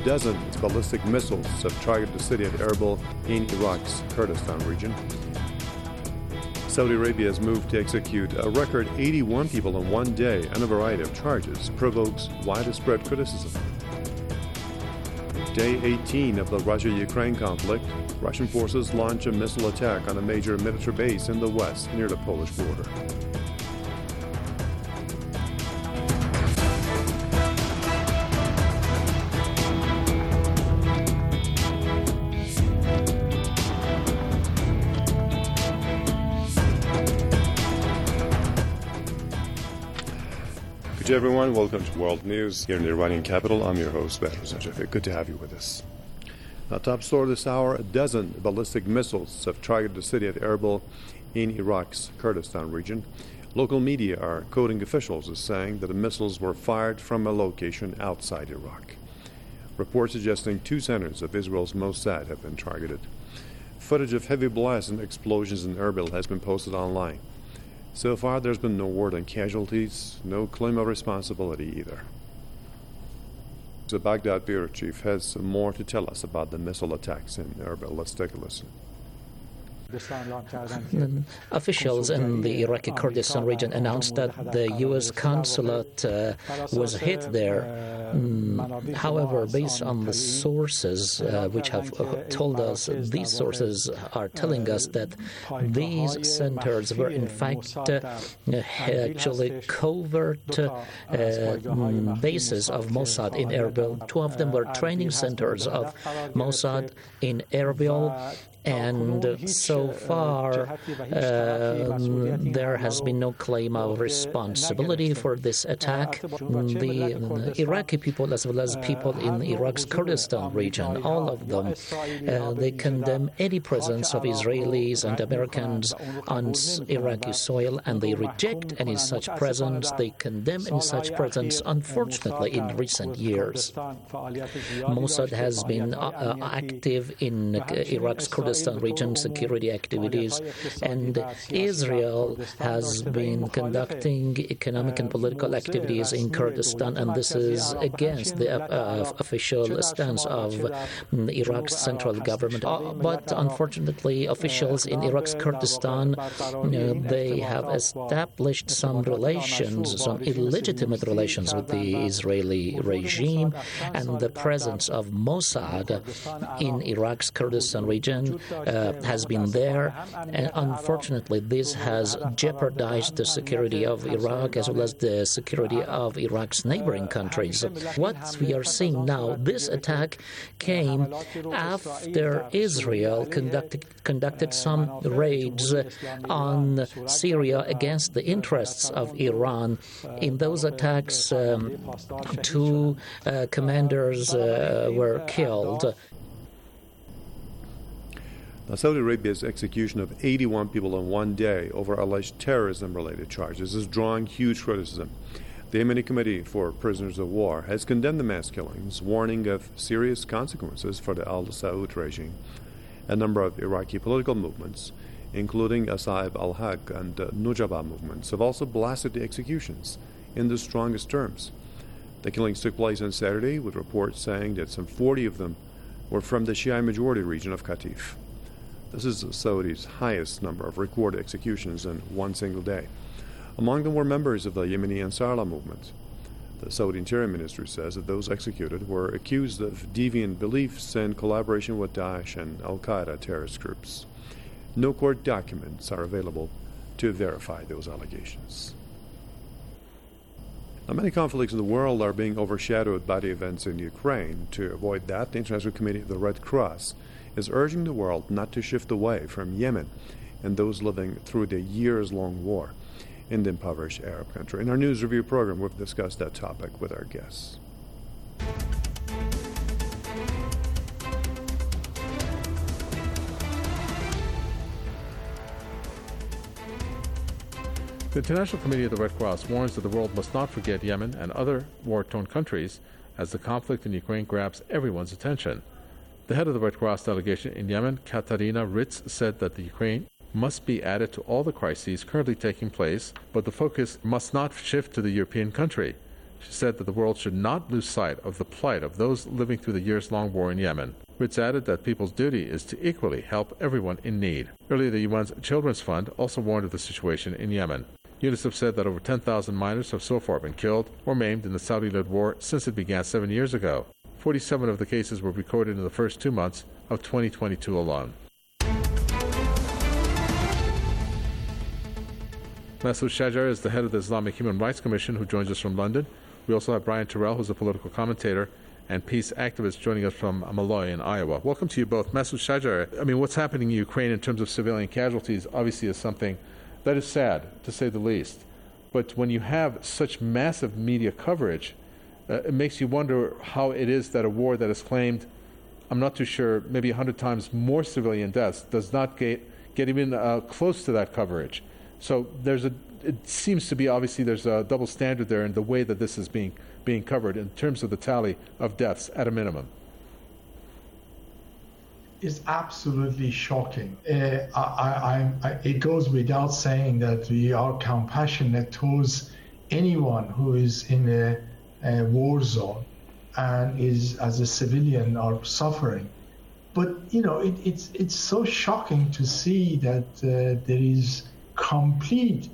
dozen ballistic missiles have targeted the city of Erbil in Iraq's Kurdistan region. Saudi Arabia has moved to execute a record 81 people in one day on a variety of charges, provokes widespread criticism. Day 18 of the Russia-Ukraine conflict, Russian forces launch a missile attack on a major military base in the west near the Polish border. Good day, everyone. Welcome to World News here in the Iranian capital. I'm your host, Behrouz Najafi. Good to have you with us. Now, top story this hour, a dozen ballistic missiles have targeted the city of Erbil in Iraq's Kurdistan region. Local media are quoting officials as saying that the missiles were fired from a location outside Iraq. Reports suggesting two centers of Israel's Mossad have been targeted. Footage of heavy blasts and explosions in Erbil has been posted online. So far, there's been no word on casualties, no claim of responsibility either. The Baghdad bureau chief has more to tell us about the missile attacks in Erbil. Let's take a listen. Officials in the Iraqi Kurdistan region announced that the U.S. consulate was hit there. However, based on the sources which have told us, these sources are telling us that these centers were in fact actually covert bases of Mossad in Erbil. Two of them were training centers of Mossad in Erbil. And so far, there has been no claim of responsibility for this attack. The Iraqi people, as well as people in Iraq's Kurdistan region, all of them, they condemn any presence of Israelis and Americans on Iraqi soil, and they reject any such presence. They condemn any such presence, unfortunately, in recent years. Mossad has been active in Iraq's Kurdistan region security activities, and Israel has been conducting economic and political activities in Kurdistan, and this is against the official stance of Iraq's central government. But unfortunately, officials in Iraq's Kurdistan, they have established some relations, some illegitimate relations with the Israeli regime, and the presence of Mossad in Iraq's Kurdistan region has been there, and unfortunately this has jeopardized the security of Iraq as well as the security of Iraq's neighboring countries. What we are seeing now, this attack came after Israel conducted some raids on Syria against the interests of Iran. In those attacks, two commanders were killed. Now, Saudi Arabia's execution of 81 people in one day over alleged terrorism-related charges is drawing huge criticism. The Yemeni Committee for Prisoners of War has condemned the mass killings, warning of serious consequences for the Al Saud regime. A number of Iraqi political movements, including Asaib al-Haq and Nujaba movements, have also blasted the executions in the strongest terms. The killings took place on Saturday, with reports saying that some 40 of them were from the Shia-majority region of Qatif. This is Saudi's highest number of recorded executions in one single day. Among them were members of the Yemeni Ansarullah movement. The Saudi Interior Ministry says that those executed were accused of deviant beliefs and collaboration with Daesh and Al-Qaeda terrorist groups. No court documents are available to verify those allegations. Now, many conflicts in the world are being overshadowed by the events in Ukraine. To avoid that, the International Committee of the Red Cross is urging the world not to shift away from Yemen and those living through the years-long war in the impoverished Arab country. In our news review program, we've discussed that topic with our guests. The International Committee of the Red Cross warns that the world must not forget Yemen and other war-torn countries as the conflict in Ukraine grabs everyone's attention. The head of the Red Cross delegation in Yemen, Katarina Ritz, said that the Ukraine must be added to all the crises currently taking place, but the focus must not shift to the European country. She said that the world should not lose sight of the plight of those living through the years-long war in Yemen. Ritz added that people's duty is to equally help everyone in need. Earlier, the UN's Children's Fund also warned of the situation in Yemen. UNICEF said that over 10,000 minors have so far been killed or maimed in the Saudi-led war since it began 7 years ago. 47 of the cases were recorded in the first 2 months of 2022 alone. Masoud Shajar is the head of the Islamic Human Rights Commission, who joins us from London. We also have Brian Terrell, who's a political commentator and peace activist, joining us from Malloy in Iowa. Welcome to you both. Masoud Shajar, I mean, what's happening in Ukraine in terms of civilian casualties obviously is something that is sad, to say the least. But when you have such massive media coverage, it makes you wonder how it is that a war that is claimed, I'm not too sure, maybe 100 times more civilian deaths does not get even close to that coverage. So it seems to be obviously there's a double standard there in the way that this is being covered in terms of the tally of deaths at a minimum. It's absolutely shocking. It goes without saying that we are compassionate towards anyone who is in a war zone and is, as a civilian, are suffering. But it's so shocking to see that there is complete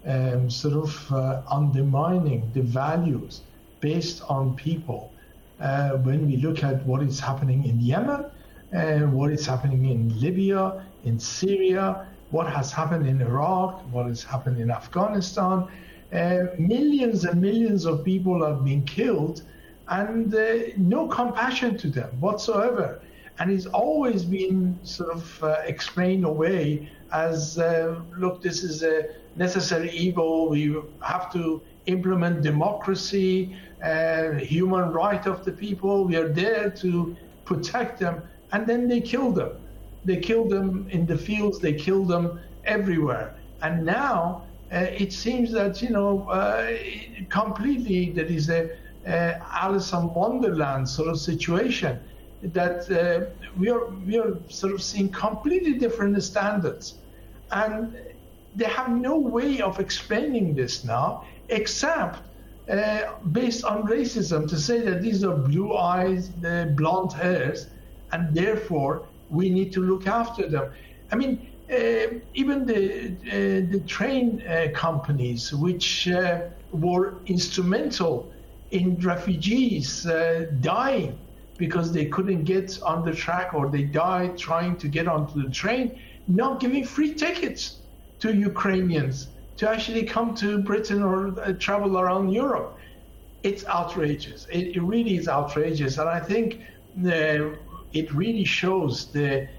undermining the values based on people. When we look at what is happening in Yemen, what is happening in Libya, in Syria, what has happened in Iraq, what has happened in Afghanistan, millions and millions of people have been killed, and no compassion to them whatsoever. And it's always been explained away as, look, this is a necessary evil. We have to implement democracy, human right of the people. We are there to protect them. And then they kill them. They kill them in the fields. They kill them everywhere. And now it seems that, completely there is a Alice in Wonderland sort of situation, that we are seeing completely different standards. And they have no way of explaining this now, except based on racism, to say that these are blue eyes, blonde hairs, and therefore we need to look after them. I mean, even the train companies, which were instrumental in refugees dying because they couldn't get on the track, or they died trying to get onto the train, now giving free tickets to Ukrainians to actually come to Britain or travel around Europe. It's outrageous. It really is outrageous, and I think it really shows the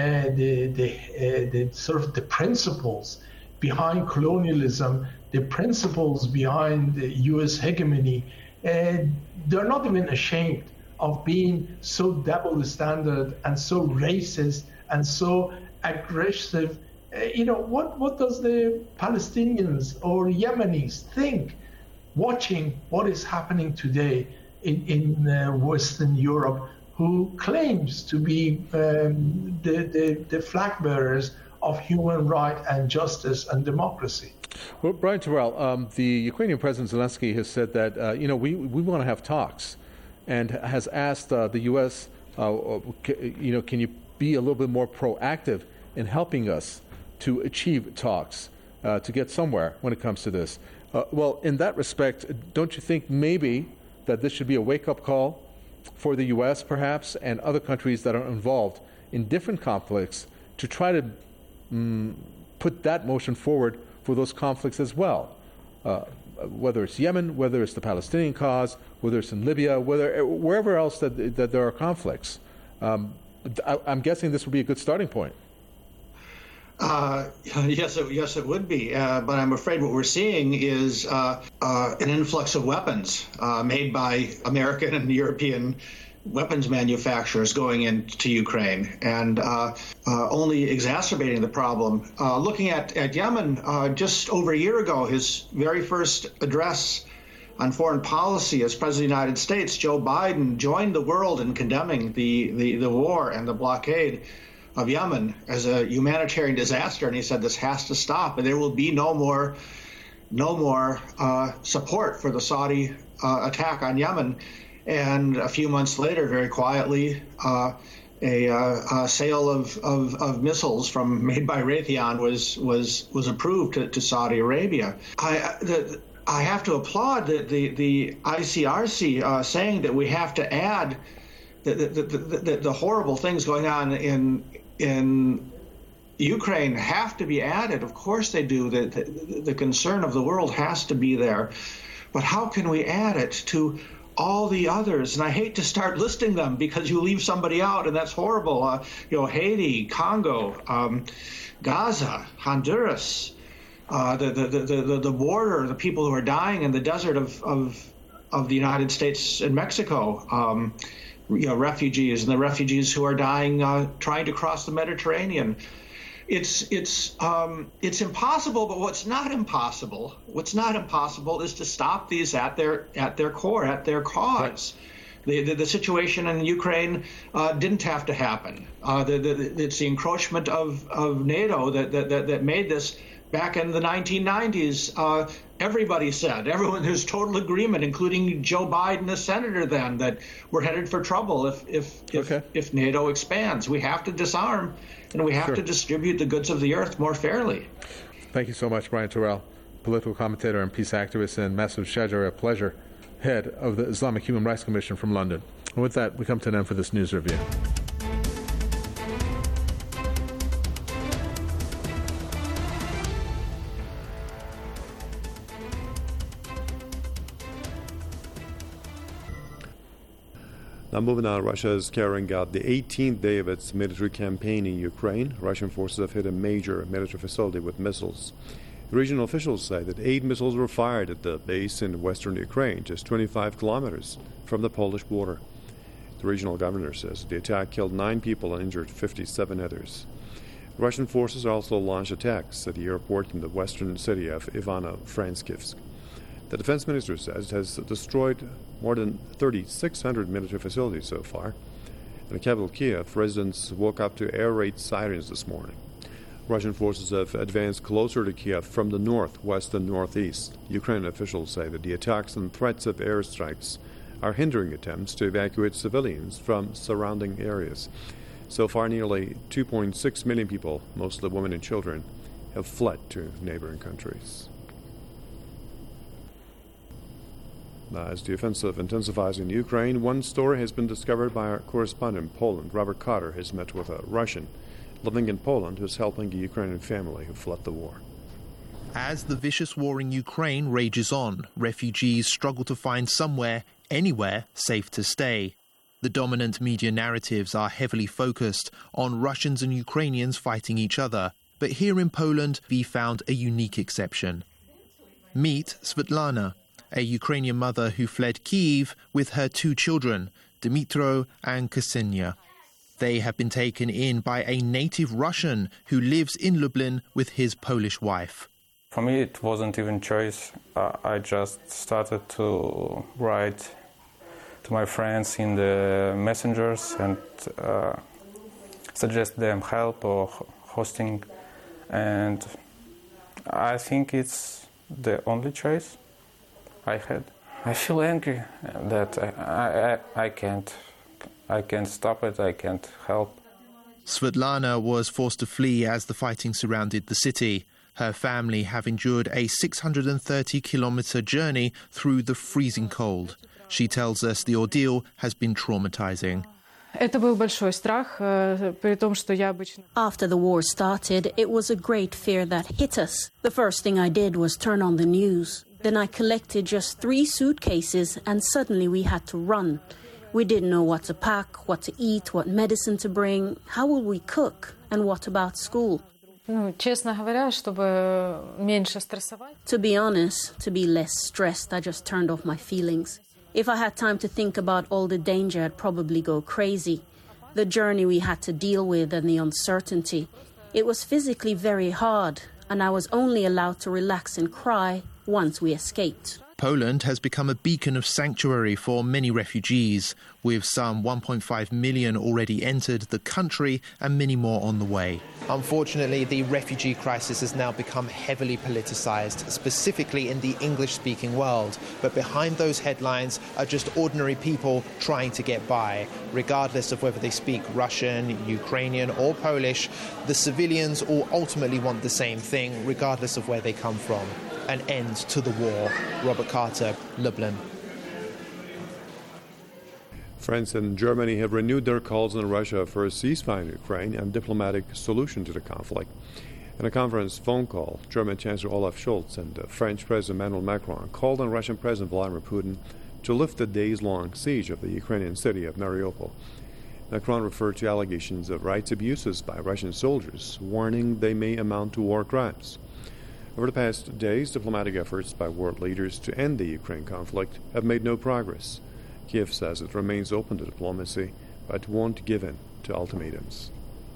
principles behind colonialism, the principles behind the U.S. hegemony. They're not even ashamed of being so double standard and so racist and so aggressive. What does the Palestinians or Yemenis think watching what is happening today in Western Europe, who claims to be the flag bearers of human right and justice and democracy? Well, Brian Terrell, the Ukrainian President Zelensky has said that we want to have talks, and has asked the U.S. Can you be a little bit more proactive in helping us to achieve talks, to get somewhere when it comes to this? Well, in that respect, don't you think maybe that this should be a wake-up call for the U.S. perhaps and other countries that are involved in different conflicts to try to put that motion forward for those conflicts as well? Whether it's Yemen, whether it's the Palestinian cause, whether it's in Libya, wherever else that there are conflicts. I'm guessing this would be a good starting point. Yes, it would be. But I'm afraid what we're seeing is an influx of weapons made by American and European weapons manufacturers going into Ukraine, and only exacerbating the problem. Looking at Yemen, just over a year ago, his very first address on foreign policy as President of the United States, Joe Biden joined the world in condemning the war and the blockade of Yemen as a humanitarian disaster, and he said this has to stop, and there will be no more support for the Saudi attack on Yemen, and a few months later, very quietly, a sale of missiles made by Raytheon was approved to Saudi Arabia. I have to applaud the ICRC saying that we have to add the horrible things going on in Ukraine have to be added. Of course they do. The concern of the world has to be there. But how can we add it to all the others? And I hate to start listing them because you leave somebody out, and that's horrible. Haiti, Congo, Gaza, Honduras, the border, the people who are dying in the desert of the United States and Mexico, refugees, and the refugees who are dying trying to cross the Mediterranean. It's impossible, but what's not impossible is to stop these at their core, at their cause. Right. The situation in Ukraine didn't have to happen. It's the encroachment of NATO that made this. Back in the 1990s, everybody said, there's total agreement, including Joe Biden, the senator then, that we're headed for trouble if NATO expands. We have to disarm, and we have to distribute the goods of the earth more fairly. Thank you so much, Brian Terrell, political commentator and peace activist, and Masoud Shajar, a pleasure, head of the Islamic Human Rights Commission from London. And with that, we come to an end for this news review. Now moving on, Russia is carrying out the 18th day of its military campaign in Ukraine. Russian forces have hit a major military facility with missiles. Regional officials say that 8 missiles were fired at the base in western Ukraine, just 25 kilometers from the Polish border. The regional governor says the attack killed 9 people and injured 57 others. Russian forces also launched attacks at the airport in the western city of Ivano-Frankivsk. The defense minister says it has destroyed more than 3,600 military facilities so far. In the capital Kiev, residents woke up to air raid sirens this morning. Russian forces have advanced closer to Kiev from the north, west, and northeast. Ukrainian officials say that the attacks and threats of airstrikes are hindering attempts to evacuate civilians from surrounding areas. So far, nearly 2.6 million people, mostly women and children, have fled to neighboring countries. As the offensive intensifies in Ukraine, one story has been discovered by our correspondent in Poland. Robert Carter has met with a Russian living in Poland who is helping a Ukrainian family who fled the war. As the vicious war in Ukraine rages on, refugees struggle to find somewhere, anywhere, safe to stay. The dominant media narratives are heavily focused on Russians and Ukrainians fighting each other. But here in Poland, we found a unique exception. Meet Svetlana, a Ukrainian mother who fled Kyiv with her 2 children, Dmytro and Ksenia. They have been taken in by a native Russian who lives in Lublin with his Polish wife. For me, it wasn't even choice. I just started to write to my friends in the messengers and suggest them help or hosting. And I think it's the only choice I had. I feel angry that I can't stop it, I can't help. Svetlana was forced to flee as the fighting surrounded the city. Her family have endured a 630-kilometer journey through the freezing cold. She tells us the ordeal has been traumatizing. After the war started, it was a great fear that hit us. The first thing I did was turn on the news. Then I collected just 3 suitcases and suddenly we had to run. We didn't know what to pack, what to eat, what medicine to bring, how will we cook, and what about school? To be honest, to be less stressed, I just turned off my feelings. If I had time to think about all the danger, I'd probably go crazy. The journey we had to deal with and the uncertainty. It was physically very hard, and I was only allowed to relax and cry once we escaped. Poland has become a beacon of sanctuary for many refugees, with some 1.5 million already entered the country and many more on the way. Unfortunately, the refugee crisis has now become heavily politicised, specifically in the English-speaking world. But behind those headlines are just ordinary people trying to get by. Regardless of whether they speak Russian, Ukrainian or Polish, the civilians all ultimately want the same thing, regardless of where they come from: an end to the war. Robert Carter, Lublin. France and Germany have renewed their calls on Russia for a ceasefire in Ukraine and diplomatic solution to the conflict. In a conference phone call, German Chancellor Olaf Scholz and French President Emmanuel Macron called on Russian President Vladimir Putin to lift the days-long siege of the Ukrainian city of Mariupol. Macron referred to allegations of rights abuses by Russian soldiers, warning they may amount to war crimes. Over the past days, diplomatic efforts by world leaders to end the Ukraine conflict have made no progress. Kiev says it remains open to diplomacy, but won't give in to ultimatums.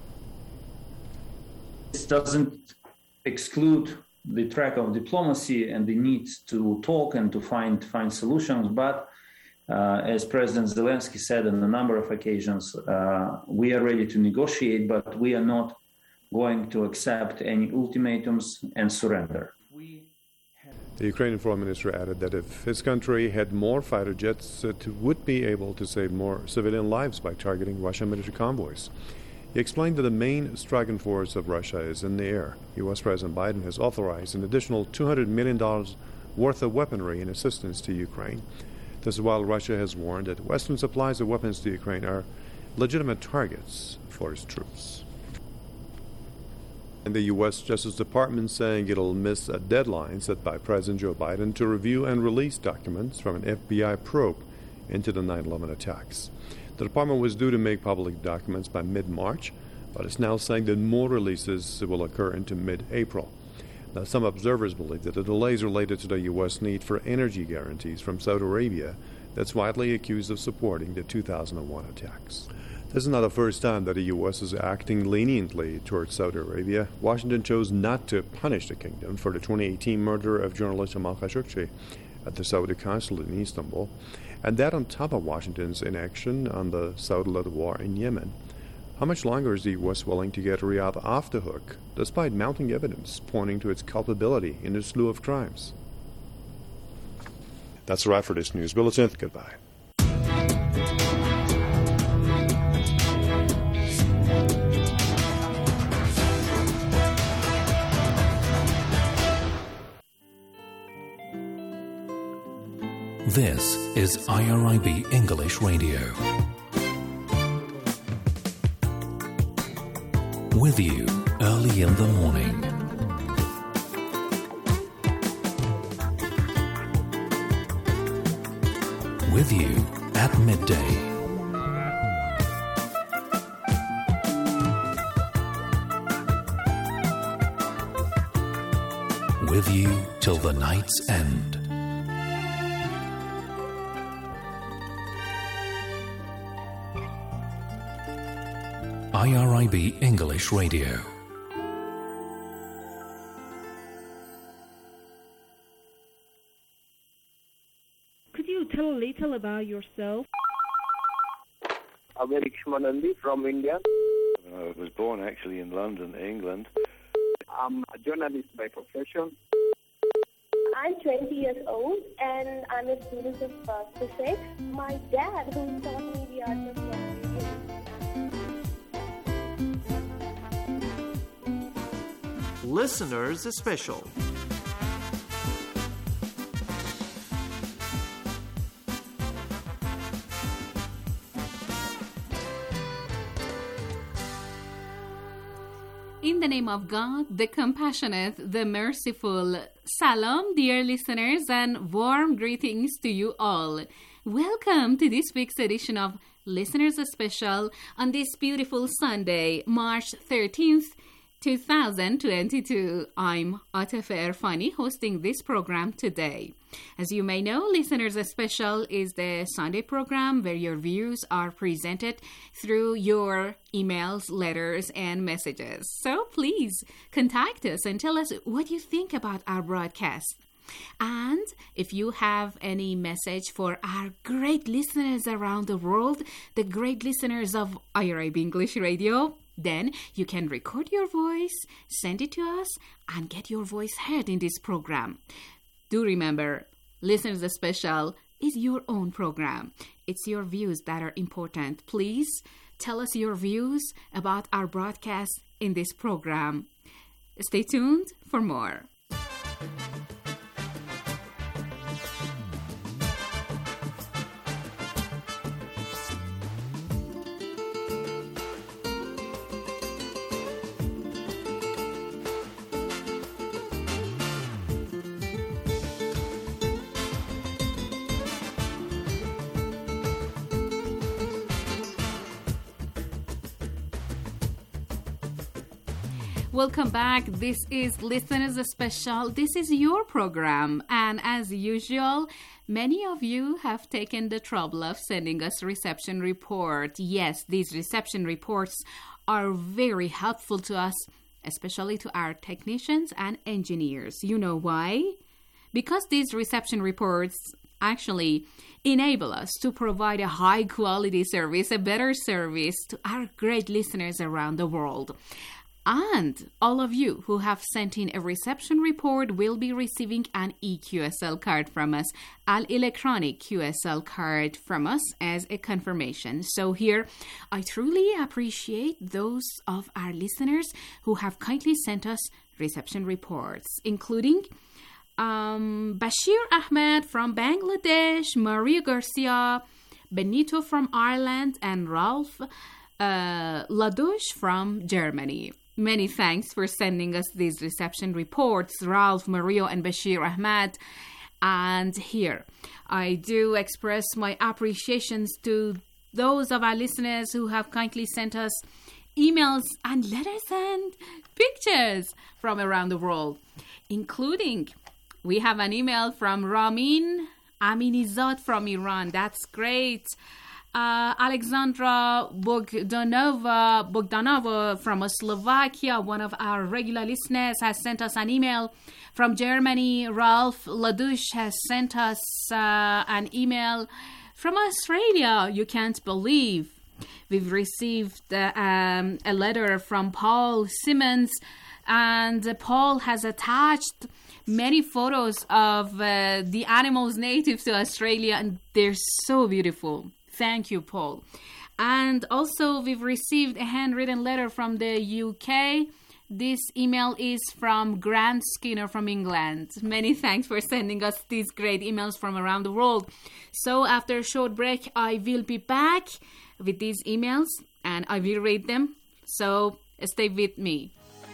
This doesn't exclude the track of diplomacy and the need to talk and to find solutions, but as President Zelensky said on a number of occasions, we are ready to negotiate, but we are not going to accept any ultimatums and surrender. The Ukrainian foreign minister added that if his country had more fighter jets, it would be able to save more civilian lives by targeting Russian military convoys. He explained that the main striking force of Russia is in the air. U.S. President Biden has authorized an additional $200 million worth of weaponry and assistance to Ukraine. This is while Russia has warned that Western supplies of weapons to Ukraine are legitimate targets for its troops. And the U.S. Justice Department saying it'll miss a deadline set by President Joe Biden to review and release documents from an FBI probe into the 9/11 attacks. The department was due to make public documents by mid-March, but it's now saying that more releases will occur into mid-April. Now, some observers believe that the delay is related to the U.S. need for energy guarantees from Saudi Arabia that's widely accused of supporting the 2001 attacks. This is not the first time that the U.S. is acting leniently towards Saudi Arabia. Washington chose not to punish the kingdom for the 2018 murder of journalist Jamal Khashoggi at the Saudi consulate in Istanbul, and that on top of Washington's inaction on the Saudi-led war in Yemen. How much longer is the U.S. willing to get Riyadh off the hook, despite mounting evidence pointing to its culpability in a slew of crimes? That's a wrap for this news bulletin. Goodbye. This is IRIB English Radio. With you early in the morning. With you at midday. With you till the night's end. IRIB English Radio. Could you tell a little about yourself? I'm Eric Shmanandi from India. I was born actually in London, England. I'm a journalist by profession. I'm 20 years old and I'm a student of physics. My dad, who taught me the art of writing. Listeners Special. In the name of God, the compassionate, the merciful. Salam, dear listeners, and warm greetings to you all. Welcome to this week's edition of Listeners Special on this beautiful Sunday, March 13th, 2022. I'm Atefe Erfani hosting this program today. As you may know, Listeners Special is the Sunday program where your views are presented through your emails, letters, and messages. So please contact us and tell us what you think about our broadcast. And if you have any message for our great listeners around the world, the great listeners of IRIB English Radio, then you can record your voice, send it to us, and get your voice heard in this program. Do remember, Listeners Special is your own program. It's your views that are important. Please tell us your views about our broadcast in this program. Stay tuned for more. Welcome back. This is Listeners Special. This is your program. And as usual, many of you have taken the trouble of sending us reception report. Yes, these reception reports are very helpful to us, especially to our technicians and engineers. You know why? Because these reception reports actually enable us to provide a high quality service, a better service to our great listeners around the world. And all of you who have sent in a reception report will be receiving an EQSL card from us, an electronic QSL card from us as a confirmation. So here, I truly appreciate those of our listeners who have kindly sent us reception reports, including Bashir Ahmed from Bangladesh, Maria Garcia, Benito from Ireland, and Ralph Ladouche from Germany. Many thanks for sending us these reception reports, Ralph, Mario, and Bashir Ahmed. And here, I do express my appreciations to those of our listeners who have kindly sent us emails and letters and pictures from around the world, including we have an email from Ramin Aminizad from Iran. That's great. Alexandra Bogdanova from Slovakia, one of our regular listeners, has sent us an email. From Germany, Ralph Ladouche has sent us an email. From Australia, you can't believe, we've received a letter from Paul Simmons, and Paul has attached many photos of the animals native to Australia, and they're so beautiful. Thank you, Paul. And also, we've received a handwritten letter from the UK. This email is from Grant Skinner from England. Many thanks for sending us these great emails from around the world. So after a short break, I will be back with these emails and I will read them. So stay with me.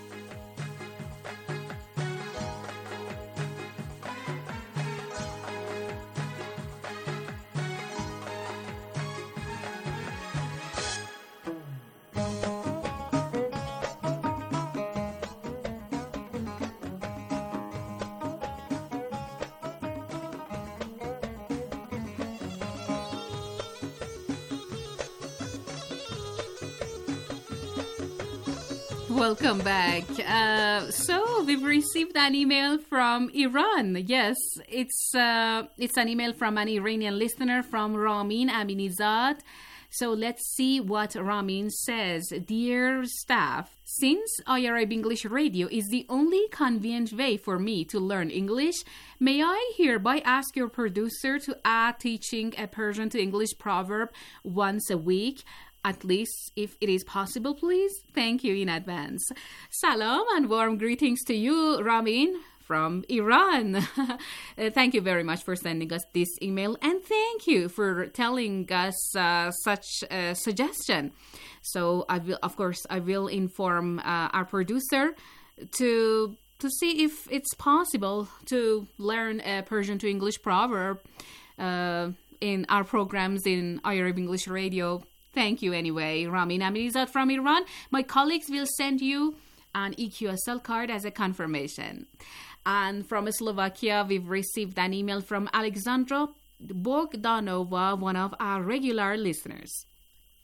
Welcome back. So we've received an email from Iran. Yes, it's an email from an Iranian listener from Ramin Aminizad. So let's see what Ramin says. Dear staff, since IRIB English Radio is the only convenient way for me to learn English, may I hereby ask your producer to add teaching a Persian to English proverb once a week, at least if it is possible, please? Thank you in advance. Salam and warm greetings to you, Ramin, from Iran. Thank you very much for sending us this email, and thank you for telling us such a suggestion. So I will inform our producer to see if it's possible to learn a Persian to English proverb in our programs in IRIB English Radio. Thank you anyway, Ramin Aminizad from Iran. My colleagues will send you an EQSL card as a confirmation. And from Slovakia, we've received an email from Alexandra Bogdanova, one of our regular listeners.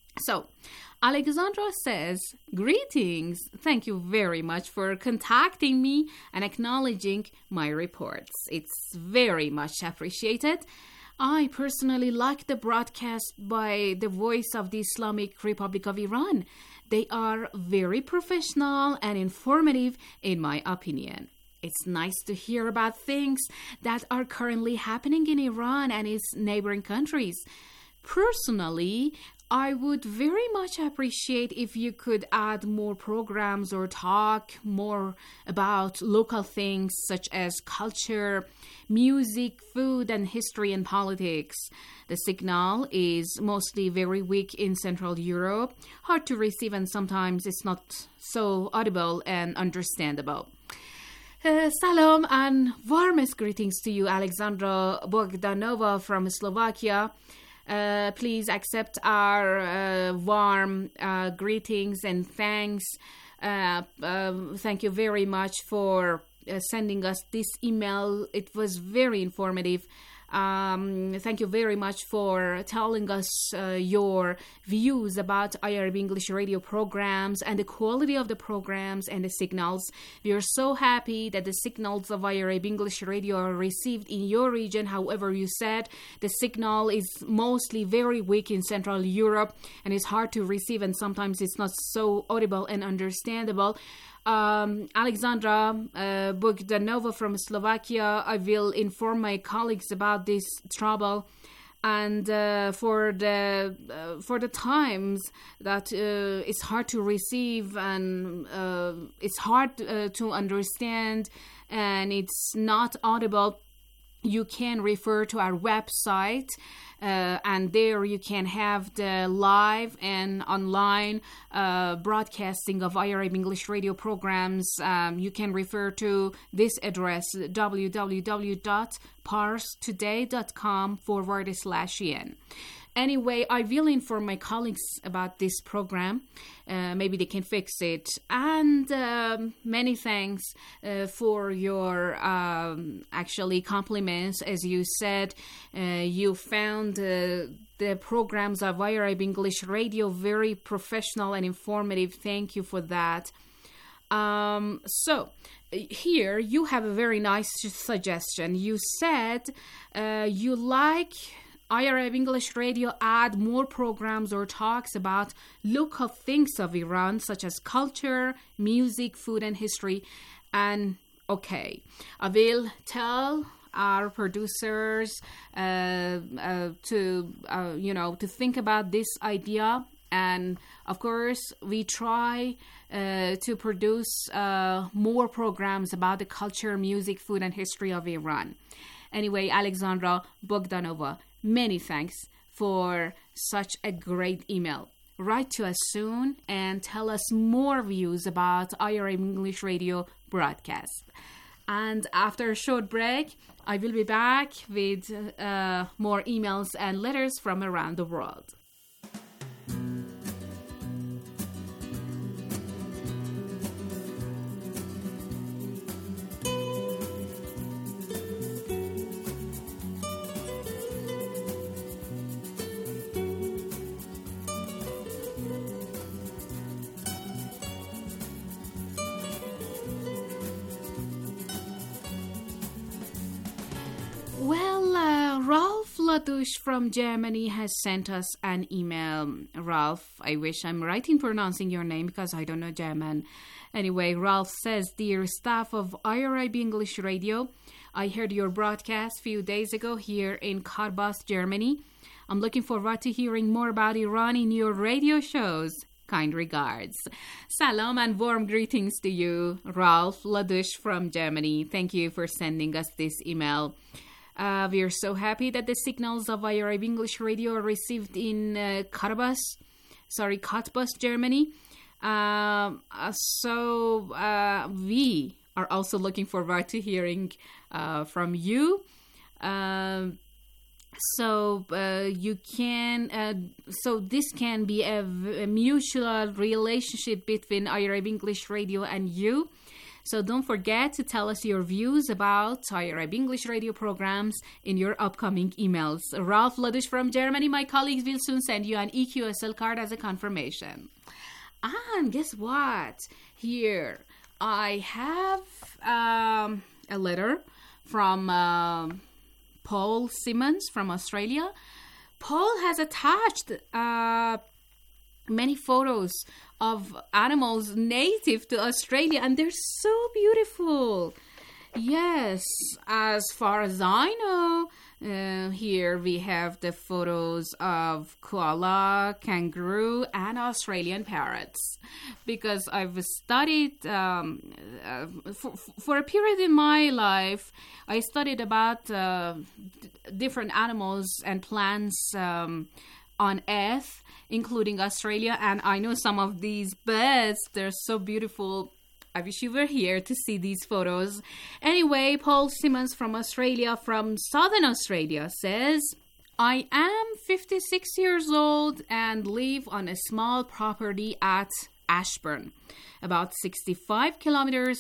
So, Alexandra says, greetings. Thank you very much for contacting me and acknowledging my reports. It's very much appreciated. I personally like the broadcast by the Voice of the Islamic Republic of Iran. They are very professional and informative, in my opinion. It's nice to hear about things that are currently happening in Iran and its neighboring countries. Personally, I would very much appreciate if you could add more programs or talk more about local things such as culture, music, food, and history and politics. The signal is mostly very weak in Central Europe, hard to receive, and sometimes it's not so audible and understandable. Salam and warmest greetings to you, Alexandra Bogdanova from Slovakia. Please accept our warm greetings and thanks. Thank you very much for sending us this email. It was very informative. Thank you very much for telling us your views about IRIB English radio programs and the quality of the programs and the signals. We are so happy that the signals of IRIB English radio are received in your region. However, you said the signal is mostly very weak in Central Europe and it's hard to receive, and sometimes it's not so audible and understandable. Alexandra Bogdanova from Slovakia, I will inform my colleagues about this trouble, and for the times that it's hard to receive and it's hard to understand and it's not audible, you can refer to our website. And there you can have the live and online broadcasting of IRIB English radio programs. You can refer to this address, www.parstoday.com/en. Anyway, I will inform my colleagues about this program. Maybe they can fix it. And many thanks for your actually compliments. As you said, you found the programs of IRIB English Radio very professional and informative. Thank you for that. So here you have a very nice suggestion. You said you like IRIB English Radio add more programs or talks about local things of Iran, such as culture, music, food, and history. And okay, I will tell our producers to think about this idea. And of course, we try to produce more programs about the culture, music, food, and history of Iran. Anyway, Alexandra Bogdanova, many thanks for such a great email. Write to us soon and tell us more views about IRIB English Radio broadcast. And after a short break, I will be back with more emails and letters from around the world. Ralph Ladush from Germany has sent us an email. Ralph, I wish I'm right in pronouncing your name because I don't know German. Anyway, Ralph says, Dear staff of IRIB English Radio, I heard your broadcast a few days ago here in Karbas, Germany. I'm looking forward to hearing more about Iran in your radio shows. Kind regards. Salam and warm greetings to you, Ralph Ladush from Germany. Thank you for sending us this email. We are so happy that the signals of IRIB English Radio are received in Karbas, Germany. So we are also looking forward to hearing from you. So you can. So this can be a mutual relationship between IRIB English Radio and you. So don't forget to tell us your views about Arab English radio programs in your upcoming emails. Ralph Ladush from Germany, my colleagues will soon send you an EQSL card as a confirmation. And guess what? Here I have a letter from Paul Simmons from Australia. Paul has attached many photos of animals native to Australia, and they're so beautiful. Yes, as far as I know, here we have the photos of koala, kangaroo, and Australian parrots. Because I've studied, for a period in my life, I studied about different animals and plants on Earth, including Australia, and I know some of these birds. They're so beautiful. I wish you were here to see these photos. Anyway, Paul Simmons from Australia, from Southern Australia, says, I am 56 years old and live on a small property at Ashburn, about 65 kilometers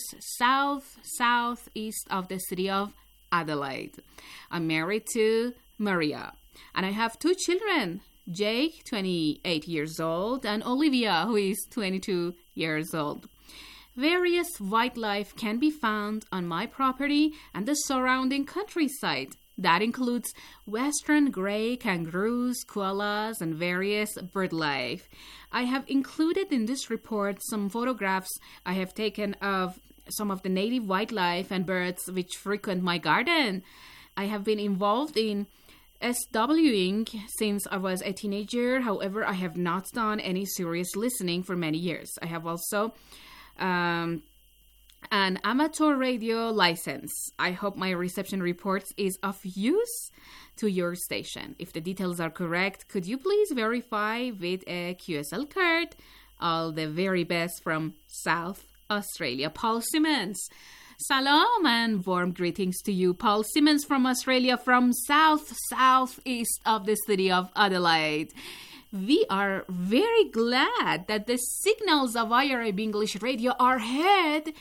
southeast of the city of Adelaide. I'm married to Maria, and I have 2 children, Jake, 28 years old, and Olivia, who is 22 years old. Various wildlife can be found on my property and the surrounding countryside. That includes western grey kangaroos, koalas, and various bird life. I have included in this report some photographs I have taken of some of the native wildlife and birds which frequent my garden. I have been involved in SWing since I was a teenager. However, I have not done any serious listening for many years. I have also an amateur radio license. I hope my reception report is of use to your station. If the details are correct, could you please verify with a QSL card? All the very best from South Australia. Paul Simmons. Salam and warm greetings to you, Paul Simmons from Australia, from southeast of the city of Adelaide. We are very glad that the signals of Arab English radio are heard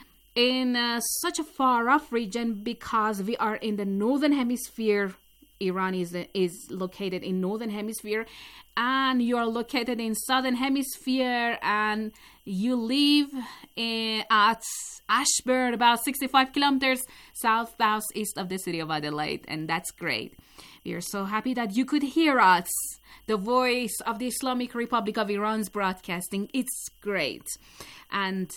in such a far-off region, because we are in the northern hemisphere. Iran is located in northern hemisphere, and you are located in southern hemisphere, and you live at Ashburn, about 65 kilometers southeast of the city of Adelaide, and that's great. We are so happy that you could hear us, the voice of the Islamic Republic of Iran's broadcasting. It's great. And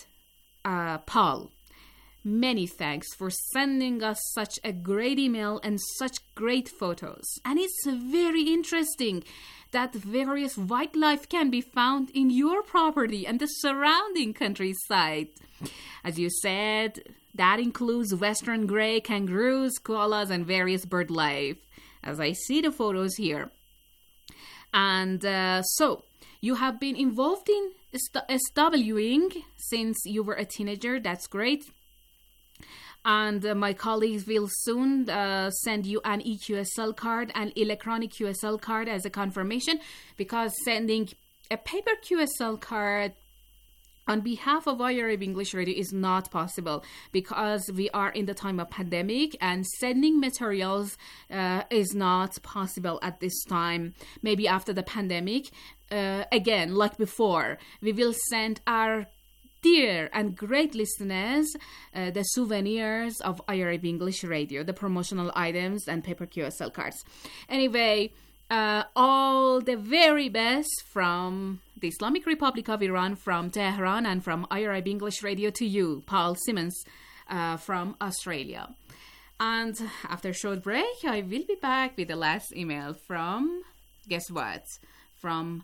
Paul, many thanks for sending us such a great email and such great photos. And it's very interesting that various wildlife can be found in your property and the surrounding countryside. As you said, that includes western grey kangaroos, koalas, and various bird life, as I see the photos here. And so, you have been involved in SWing since you were a teenager. That's great. And my colleagues will soon send you an EQSL card, an electronic QSL card as a confirmation, because sending a paper QSL card on behalf of Arab English Radio is not possible, because we are in the time of pandemic and sending materials is not possible at this time. Maybe after the pandemic, again, like before, we will send our dear and great listeners the souvenirs of Arab English Radio, the promotional items and paper QSL cards. Anyway, all the very best from the Islamic Republic of Iran, from Tehran, and from Arab English Radio to you, Paul Simmons from Australia. And after a short break, I will be back with the last email from, guess what? From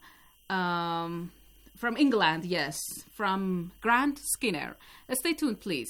England, yes, from Grant Skinner. Stay tuned, please.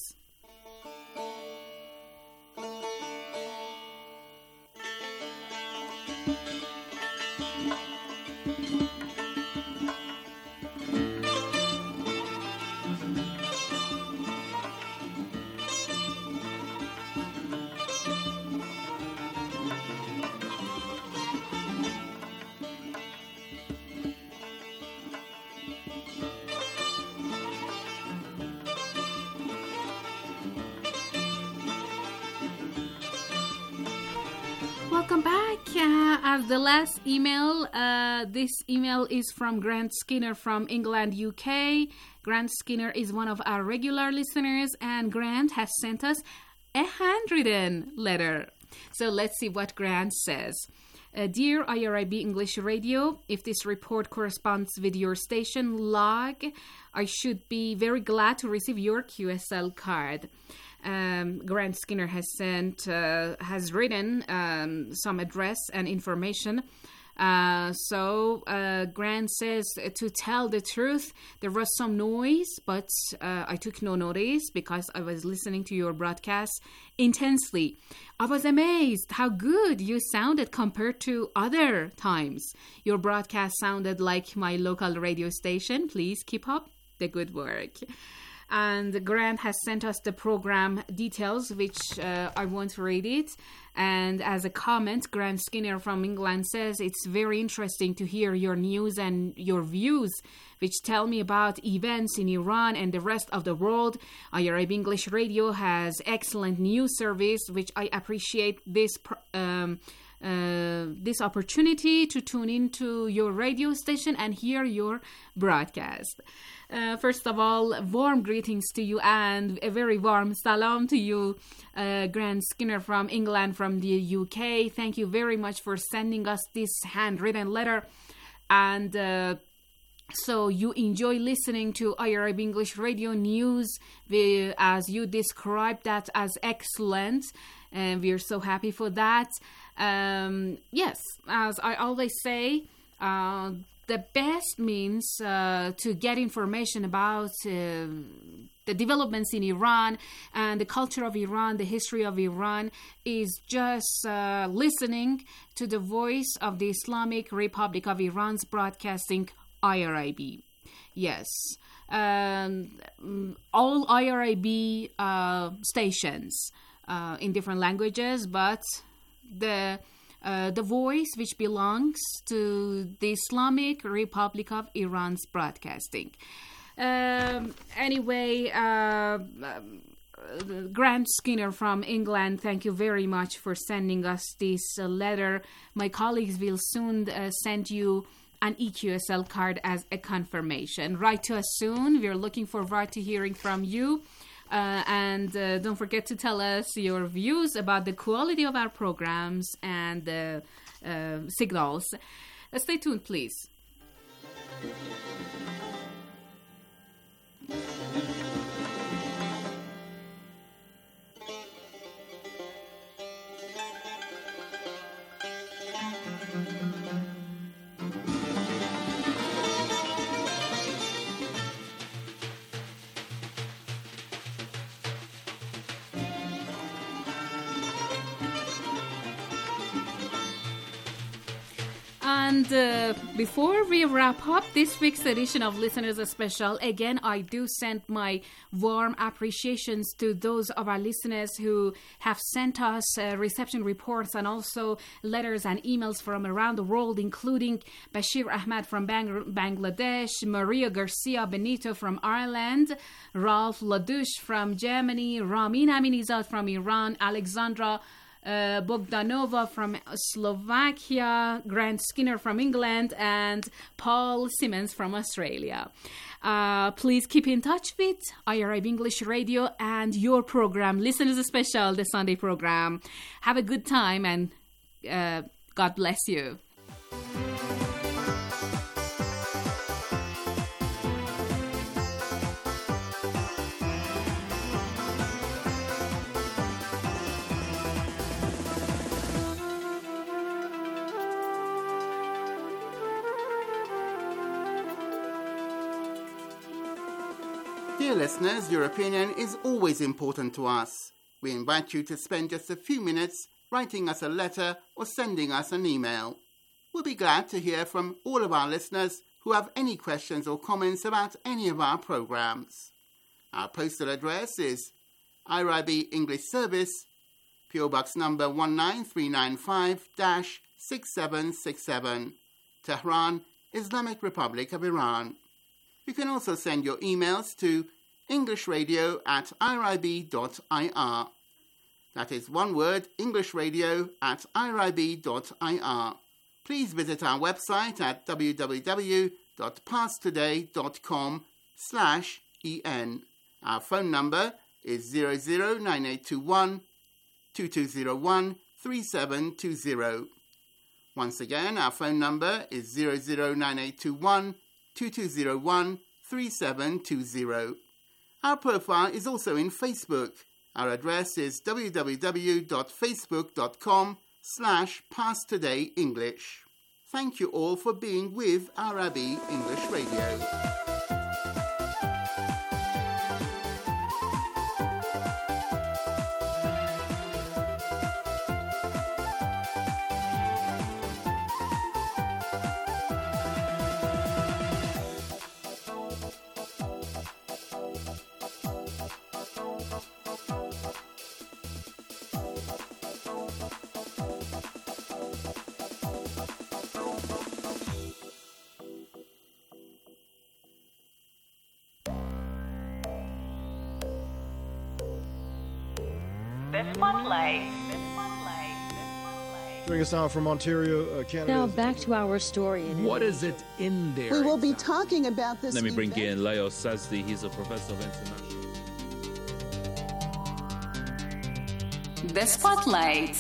welcome back. As the last email, this email is from Grant Skinner from England, UK. Grant Skinner is one of our regular listeners, and Grant has sent us a handwritten letter. So let's see what Grant says. Dear IRIB English Radio, if this report corresponds with your station log, I should be very glad to receive your QSL card. Grant Skinner has written some address and information. So Grant says, to tell the truth, there was some noise, but I took no notice because I was listening to your broadcast intensely. I was amazed how good you sounded compared to other times. Your broadcast sounded like my local radio station. Please keep up the good work. And Grant has sent us the program details, which I won't read it. And as a comment, Grant Skinner from England says, it's very interesting to hear your news and your views, which tell me about events in Iran and the rest of the world. IRIB English Radio has excellent news service, which I appreciate this opportunity to tune into your radio station and hear your broadcast. First of all, warm greetings to you and a very warm salam to you, Grant Skinner from England, from the UK. Thank you very much for sending us this handwritten letter. And so you enjoy listening to IRIB English Radio News, as you described that as excellent. And we're so happy for that. Yes, as I always say, the best means to get information about the developments in Iran and the culture of Iran, the history of Iran, is just listening to the voice of the Islamic Republic of Iran's broadcasting, IRIB. Yes. All IRIB stations in different languages, but the voice which belongs to the Islamic Republic of Iran's broadcasting. Anyway, Grant Skinner from England, thank you very much for sending us this letter. My colleagues will soon send you an EQSL card as a confirmation. Write to us soon. We're looking forward to hearing from you. And don't forget to tell us your views about the quality of our programs and the signals. Stay tuned, please. And before we wrap up this week's edition of Listeners Special, again, I do send my warm appreciations to those of our listeners who have sent us reception reports and also letters and emails from around the world, including Bashir Ahmad from Bangladesh, Maria Garcia Benito from Ireland, Ralph Ladouche from Germany, Ramin Aminizad from Iran, Alexandra Bogdanova from Slovakia, Grant Skinner from England, and Paul Simmons from Australia. Please keep in touch with IRIB English Radio and your program, Listeners Special, the Sunday program. Have a good time and God bless you. Dear listeners, your opinion is always important to us. We invite you to spend just a few minutes writing us a letter or sending us an email. We'll be glad to hear from all of our listeners who have any questions or comments about any of our programs. Our postal address is IRIB English Service, PO Box number 19395-6767, Tehran, Islamic Republic of Iran. You can also send your emails to englishradio@irib.ir. That is one word, englishradio@irib.ir. Please visit our website at www.passtoday.com/en. Our phone number is 009821 2201 3720. Once again, our phone number is 009821 2201 3720. Our profile is also in Facebook. Our address is www.facebook.com/PasTodayEnglish. Thank you all for being with Arabi English Radio. Bring us out from Ontario, Canada. Now back to our story. What is it in there? We will be talking about this. Let me bring in Leo Sazdi. He's a professor of international. The Spotlight.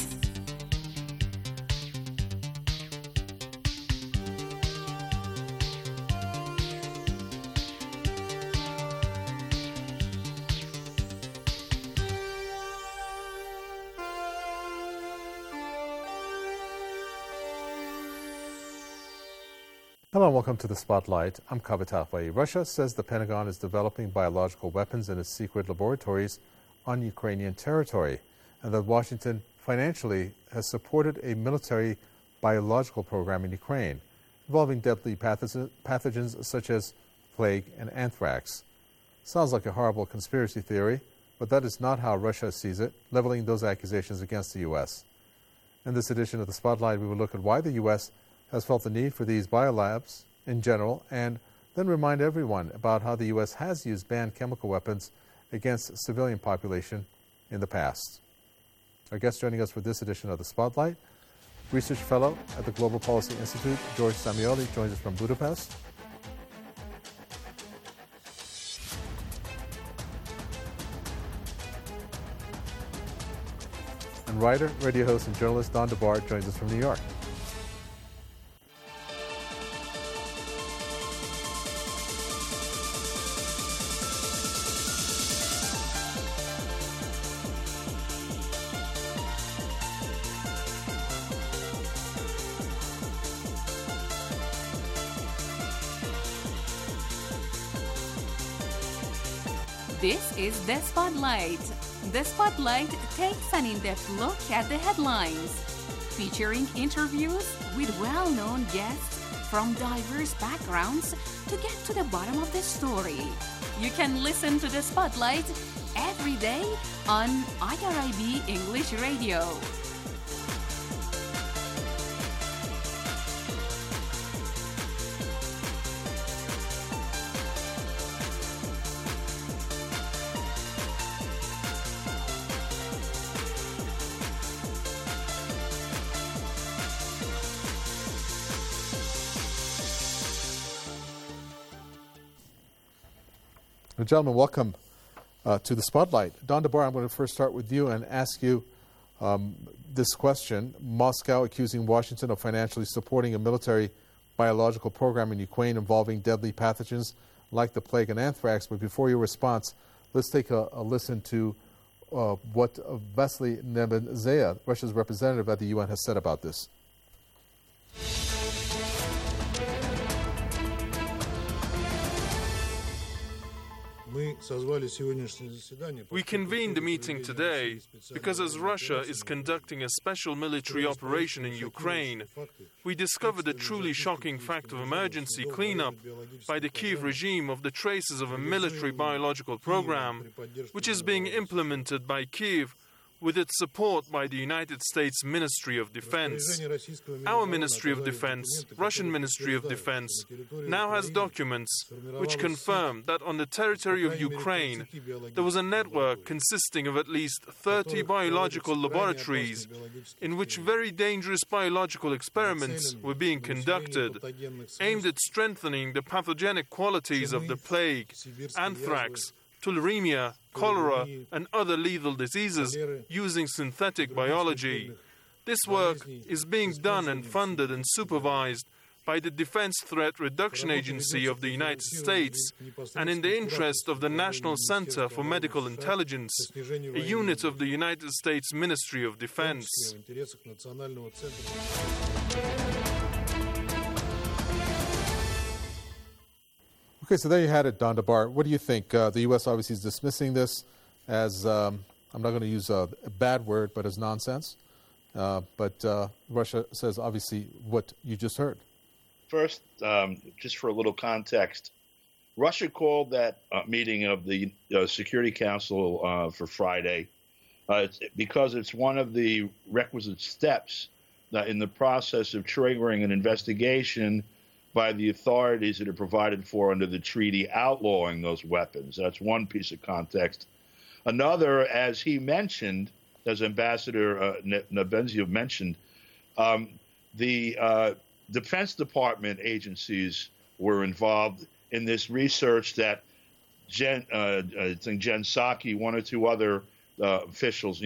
Hello and welcome to the Spotlight. I'm Kavit Afai. Russia says the Pentagon is developing biological weapons in its secret laboratories on Ukrainian territory, and that Washington financially has supported a military biological program in Ukraine involving deadly pathogens such as plague and anthrax. Sounds like a horrible conspiracy theory, but that is not how Russia sees it, leveling those accusations against the U.S. In this edition of the Spotlight, we will look at why the U.S. has felt the need for these biolabs in general, and then remind everyone about how the U.S. has used banned chemical weapons against the civilian population in the past. Our guest joining us for this edition of the Spotlight, research fellow at the Global Policy Institute, George Samioli, joins us from Budapest. And writer, radio host, and journalist Don DeBar joins us from New York. This is The Spotlight. The Spotlight takes an in-depth look at the headlines, featuring interviews with well-known guests from diverse backgrounds to get to the bottom of the story. You can listen to The Spotlight every day on IRIB English Radio. Gentlemen, welcome to the Spotlight. Don DeBar, I'm going to first start with you and ask you this question. Moscow accusing Washington of financially supporting a military biological program in Ukraine involving deadly pathogens like the plague and anthrax. But before your response, let's take a listen to what Vasily Nebenzia, Russia's representative at the UN, has said about this. We convened the meeting today because as Russia is conducting a special military operation in Ukraine, we discovered a truly shocking fact of emergency cleanup by the Kiev regime of the traces of a military biological program which is being implemented by Kiev with its support by the United States Ministry of Defense. Our Ministry of Defense, Russian Ministry of Defense, now has documents which confirm that on the territory of Ukraine there was a network consisting of at least 30 biological laboratories in which very dangerous biological experiments were being conducted, aimed at strengthening the pathogenic qualities of the plague, anthrax, tularemia, cholera, and other lethal diseases using synthetic biology. This work is being done and funded and supervised by the Defense Threat Reduction Agency of the United States and in the interest of the National Center for Medical Intelligence, a unit of the United States Ministry of Defense. Okay, so there you had it, Don DeBar. What do you think? The U.S. obviously is dismissing this as, I'm not going to use a bad word, but as nonsense. But Russia says, obviously, what you just heard. First, just for a little context, Russia called that meeting of the Security Council for Friday because it's one of the requisite steps in the process of triggering an investigation by the authorities that are provided for under the treaty outlawing those weapons. That's one piece of context. Another, as he mentioned, as Ambassador Nebenzia mentioned, the Defense Department agencies were involved in this research that I think Jen Psaki, one or two other officials,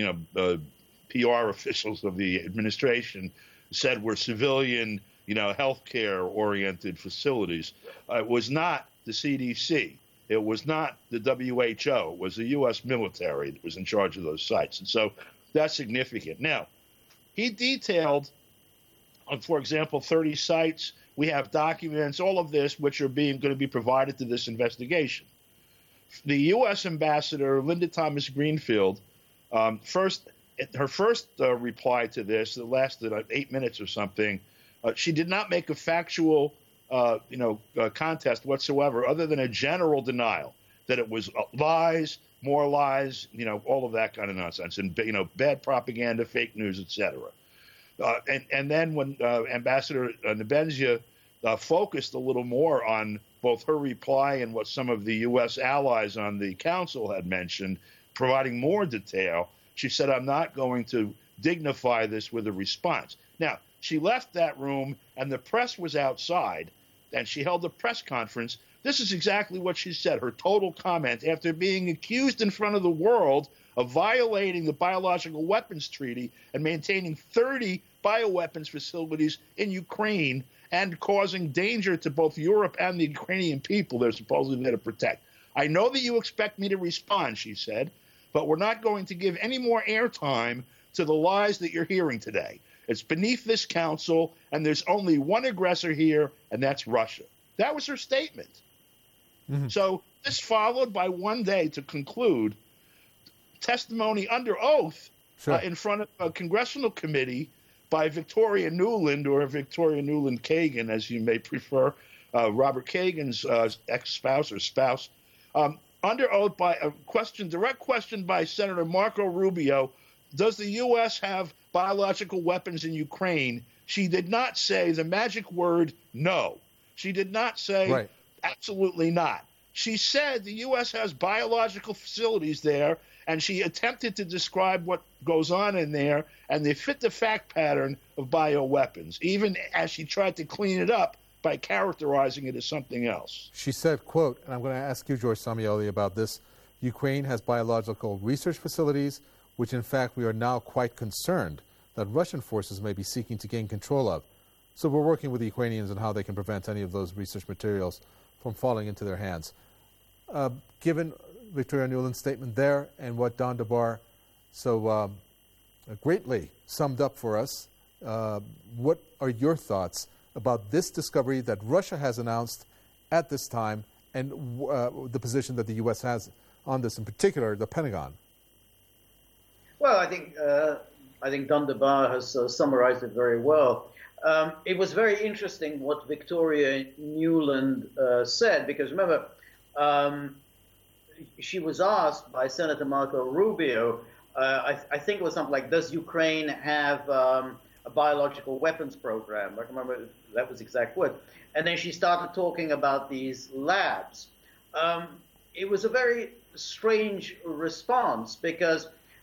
PR officials of the administration, said were civilian, healthcare-oriented facilities. It was not the CDC. It was not the WHO. It was the U.S. military that was in charge of those sites. And so that's significant. Now, he detailed, for example, 30 sites. We have documents, all of this, which are going to be provided to this investigation. The U.S. Ambassador, Linda Thomas Greenfield, her first reply to this, that lasted 8 minutes or something, she did not make a factual, contest whatsoever, other than a general denial that it was lies, more lies, all of that kind of nonsense, and bad propaganda, fake news, etc. And then when Ambassador Nebenzia focused a little more on both her reply and what some of the U.S. allies on the council had mentioned, providing more detail, she said, "I'm not going to dignify this with a response." Now, she left that room, and the press was outside, and she held a press conference. This is exactly what she said, her total comment, after being accused in front of the world of violating the Biological Weapons Treaty and maintaining 30 bioweapons facilities in Ukraine and causing danger to both Europe and the Ukrainian people they're supposedly there to protect. "I know that you expect me to respond," she said, "but we're not going to give any more airtime to the lies that you're hearing today. It's beneath this council, and there's only one aggressor here, and that's Russia." That was her statement. Mm-hmm. So this followed by one day to conclude testimony under oath in front of a congressional committee by Victoria Nuland, or Victoria Nuland Kagan, as you may prefer, Robert Kagan's ex-spouse or spouse, under oath by a direct question by Senator Marco Rubio. Does the U.S. have biological weapons in Ukraine? She did not say the magic word no. She did not say absolutely not. She said the U.S. has biological facilities there, and she attempted to describe what goes on in there, and they fit the fact pattern of bioweapons, even as she tried to clean it up by characterizing it as something else. She said, quote, and I'm going to ask you, George Samioli, about this, Ukraine has biological research facilities, which in fact we are now quite concerned that Russian forces may be seeking to gain control of. So we're working with the Ukrainians on how they can prevent any of those research materials from falling into their hands. Given Victoria Nuland's statement there and what Don DeBar so greatly summed up for us, what are your thoughts about this discovery that Russia has announced at this time and the position that the U.S. has on this, in particular, the Pentagon? Well, I think Don DeBar has summarized it very well. It was very interesting what Victoria Nuland said, because remember, she was asked by Senator Marco Rubio, I think it was something like, does Ukraine have a biological weapons program? I can remember that was the exact word. And then she started talking about these labs. It was a very strange response because,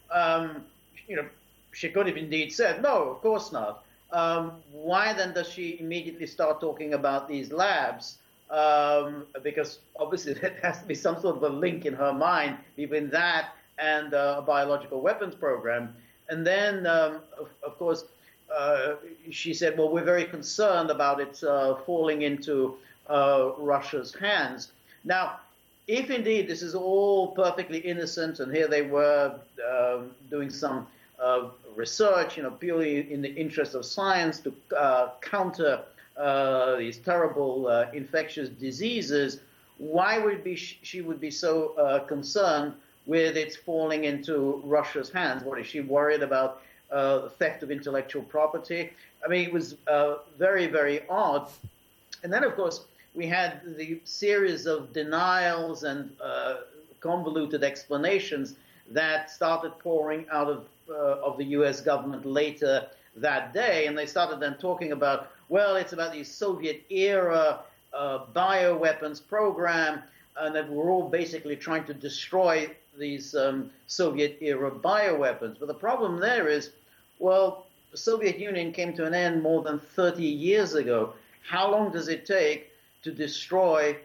she could have indeed said, no, of course not. Why then does she immediately start talking about these labs? Because obviously there has to be some sort of a link in her mind between that and a biological weapons program. And then, of course, she said, well, we're very concerned about it falling into Russia's hands. Now, if indeed this is all perfectly innocent, and here they were doing some research, purely in the interest of science to counter these terrible infectious diseases, why would she would be so concerned with its falling into Russia's hands? What is she worried about? Theft of intellectual property? I mean, it was very, very odd. And then, of course, we had the series of denials and convoluted explanations that started pouring out of the U.S. government later that day. And they started then talking about, well, it's about the Soviet-era bioweapons program, and that we're all basically trying to destroy these Soviet-era bioweapons. But the problem there is, well, the Soviet Union came to an end more than 30 years ago. How long does it take to destroy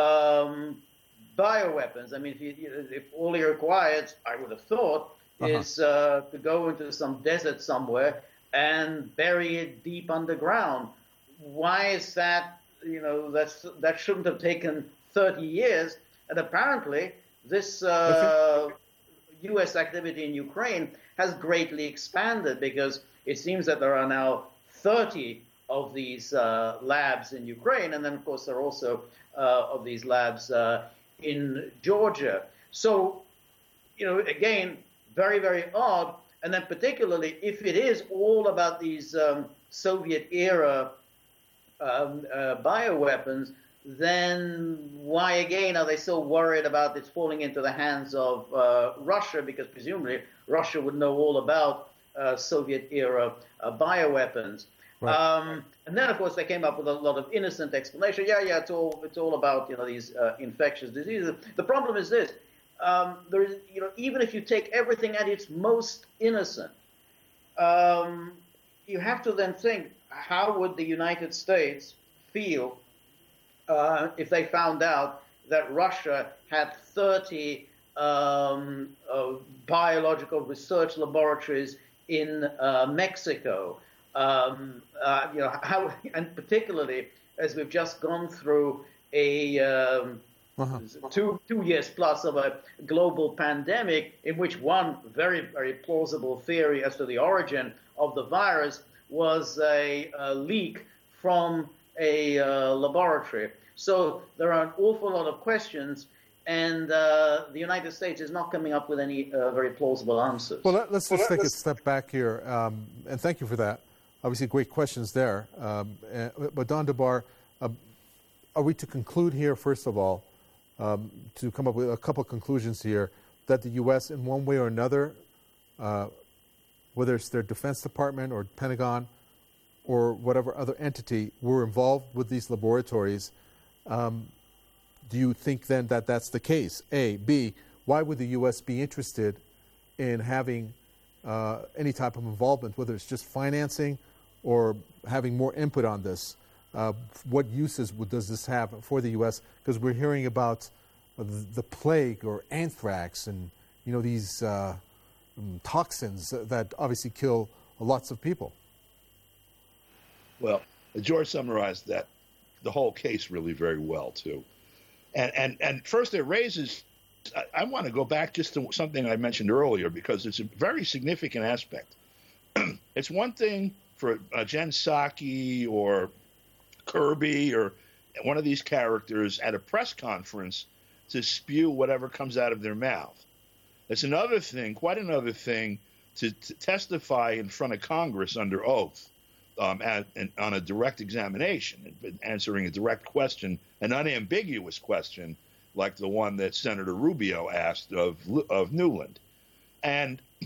bioweapons? I mean, if all it requires, I would have thought, is to go into some desert somewhere and bury it deep underground. Why is that? That shouldn't have taken 30 years. And apparently, this U.S. activity in Ukraine has greatly expanded, because it seems that there are now 30 of these labs in Ukraine, and then, of course, there are also of these labs in Georgia. So, again, very, very odd. And then particularly if it is all about these Soviet-era bioweapons, then why, again, are they so worried about this falling into the hands of Russia? Because presumably Russia would know all about Soviet-era bioweapons. Right. And then, of course, they came up with a lot of innocent explanation. Yeah, it's all about these infectious diseases. The problem is this: there is, even if you take everything at its most innocent, you have to then think, how would the United States feel if they found out that Russia had 30 biological research laboratories in Mexico? How, and particularly as we've just gone through a 2 years plus of a global pandemic, in which one very, very plausible theory as to the origin of the virus was a leak from a laboratory. So there are an awful lot of questions, and the United States is not coming up with any very plausible answers. Well, let's just take a step back here, and thank you for that. Obviously, great questions there. But Don DeBar, are we to conclude here, first of all, to come up with a couple of conclusions here, that the U.S. in one way or another, whether it's their Defense Department or Pentagon or whatever other entity, were involved with these laboratories? Do you think then that that's the case? A. B. Why would the U.S. be interested in having any type of involvement, whether it's just financing or having more input on this? What uses does this have for the U.S.? Because we're hearing about the plague or anthrax and these toxins that obviously kill lots of people. Well, George summarized the whole case really very well too, and first it raises. I want to go back just to something I mentioned earlier, because it's a very significant aspect. It's one thing for Jen Psaki or Kirby or one of these characters at a press conference to spew whatever comes out of their mouth. It's another thing, quite another thing, to testify in front of Congress under oath on a direct examination, answering a direct question, an unambiguous question, like the one that Senator Rubio asked of Nuland. And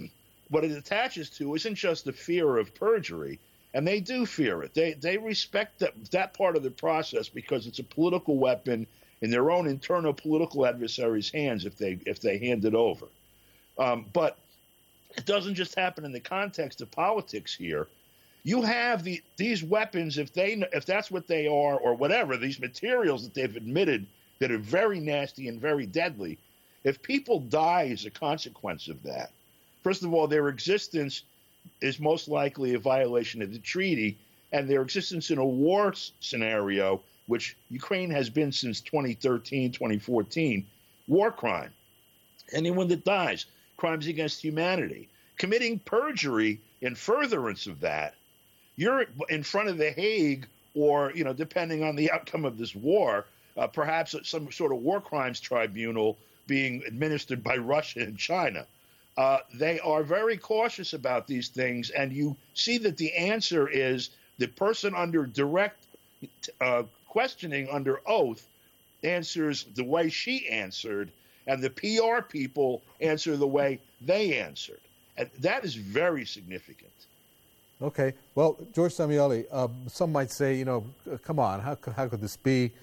what it attaches to isn't just the fear of perjury, and they do fear it. They respect that part of the process because it's a political weapon in their own internal political adversaries' hands if they hand it over. But it doesn't just happen in the context of politics here. You have these weapons, if that's what they are or whatever, these materials that they've admitted that are very nasty and very deadly, if people die as a consequence of that, first of all, their existence is most likely a violation of the treaty, and their existence in a war scenario, which Ukraine has been since 2013, 2014, war crime. Anyone that dies, crimes against humanity. Committing perjury in furtherance of that, you're in front of the Hague, or, depending on the outcome of this war, perhaps some sort of war crimes tribunal being administered by Russia and China. They are very cautious about these things, and you see that the answer is the person under direct questioning under oath answers the way she answered, and the PR people answer the way they answered. And that is very significant. Okay. Well, George Samueli, some might say, come on, how could this be?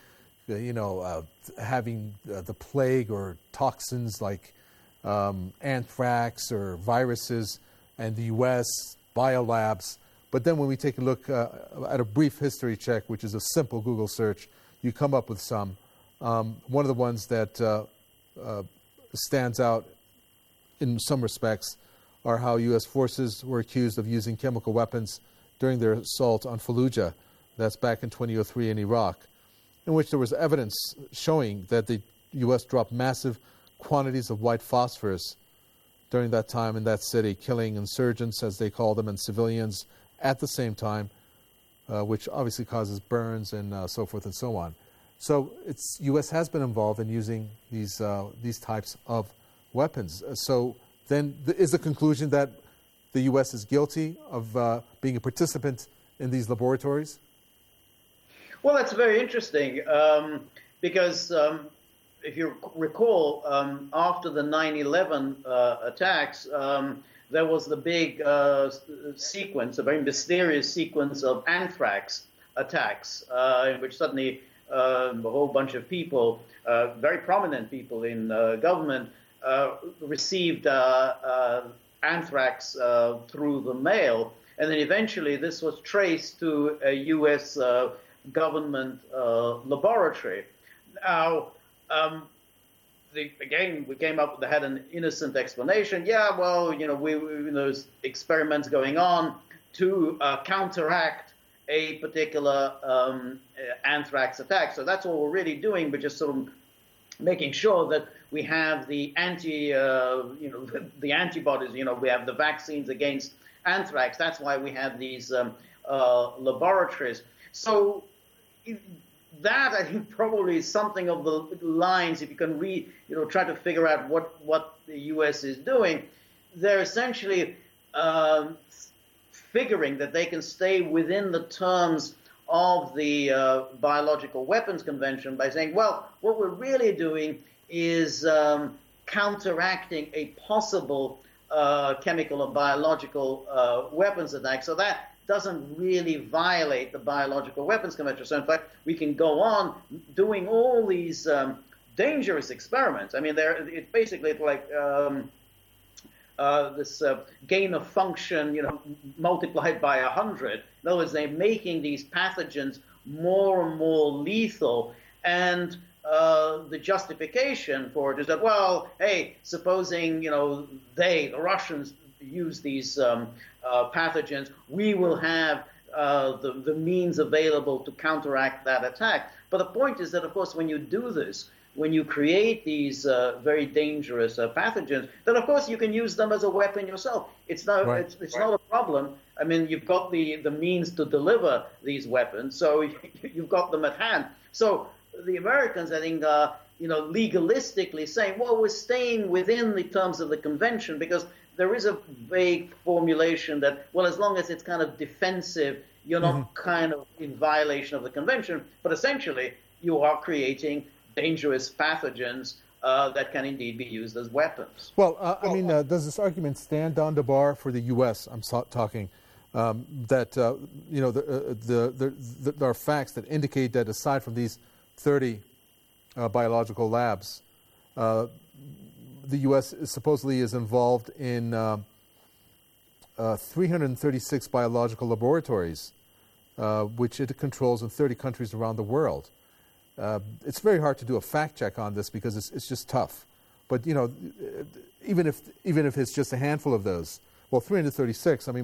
Having the plague or toxins like anthrax or viruses, and the U.S. biolabs. But then when we take a look at a brief history check, which is a simple Google search, you come up with some. One of the ones that stands out in some respects are how U.S. forces were accused of using chemical weapons during their assault on Fallujah. That's back in 2003 in Iraq, in which there was evidence showing that the U.S. dropped massive quantities of white phosphorus during that time in that city, killing insurgents, as they call them, and civilians at the same time, which obviously causes burns and so forth and so on. So U.S. has been involved in using these types of weapons. So then is the conclusion that the U.S. is guilty of being a participant in these laboratories? Well, that's very interesting because if you recall, after the 9/11 attacks, there was the big sequence, a very mysterious sequence of anthrax attacks, in which suddenly a whole bunch of people, very prominent people in government, received anthrax through the mail. And then eventually this was traced to a U.S. government laboratory. Now, again, we came up, they had an innocent explanation. Yeah, well, there's experiments going on to counteract a particular anthrax attack. So that's all we're really doing. We're just sort of making sure that we have the the antibodies. We have the vaccines against anthrax. That's why we have these laboratories. So that, I think, probably is something of the lines. If you can read, try to figure out what the U.S. is doing, they're essentially figuring that they can stay within the terms of the Biological Weapons Convention by saying, well, what we're really doing is counteracting a possible chemical or biological weapons attack. So that doesn't really violate the Biological Weapons Convention. So in fact, we can go on doing all these dangerous experiments. I mean, it's basically like this gain of function, multiplied by 100. In other words, they're making these pathogens more and more lethal, and the justification for it is that, well, hey, supposing the Russians use these pathogens, we will have the means available to counteract that attack. But the point is that, of course, when you do this, when you create these very dangerous pathogens, then of course you can use them as a weapon yourself. It's not it's not a problem. I mean, you've got the means to deliver these weapons, so you've got them at hand. So the Americans, I think, legalistically saying, well, we're staying within the terms of the convention, because there is a vague formulation that, well, as long as it's kind of defensive, you're not kind of in violation of the convention, but essentially you are creating dangerous pathogens that can indeed be used as weapons. Well, I mean, does this argument stand on the bar for the U.S.? I'm talking that there are facts that indicate that aside from these 30 biological labs, the U.S. supposedly is involved in 336 biological laboratories, which it controls in 30 countries around the world. It's very hard to do a fact check on this because it's just tough. But even if it's just a handful of those, well, 336. I mean.